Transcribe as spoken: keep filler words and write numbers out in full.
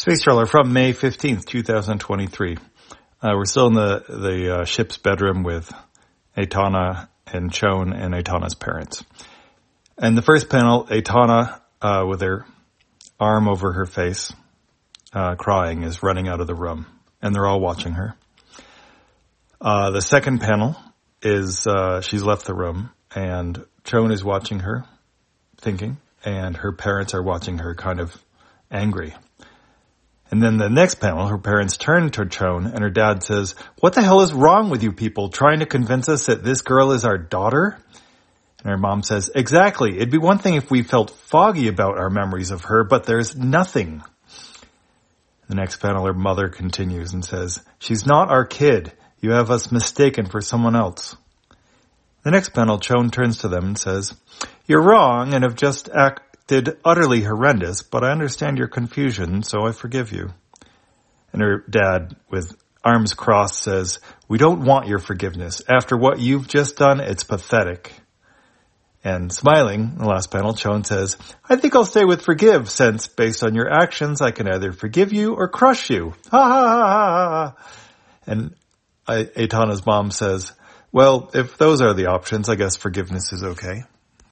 Space Trawler from May fifteenth, twenty twenty-three. Uh, we're still in the, the uh, ship's bedroom with Etana and Chon and Etana's parents. And the first panel, Etana, uh, with her arm over her face, uh, crying, is running out of the room. And they're all watching her. Uh, the second panel is, uh, she's left the room and Chon is watching her, thinking, and her parents are watching her kind of angry. And then the next panel, her parents turn to Chon and her dad says, "What the hell is wrong with you people trying to convince us that this girl is our daughter?" And her mom says, "Exactly. It'd be one thing if we felt foggy about our memories of her, but there's nothing." The next panel, her mother continues and says, "She's not our kid. You have us mistaken for someone else." The next panel, Chon turns to them and says, "You're wrong and have just acted utterly horrendous, but I understand your confusion, so I forgive you." And her dad, with arms crossed, says, "We don't want your forgiveness. After what you've just done, it's pathetic." And smiling, the last panel, Chon says, "I think I'll stay with forgive, since, based on your actions, I can either forgive you or crush you. Ha ha ha ha ha." And Etana's mom says, "Well, if those are the options, I guess forgiveness is okay."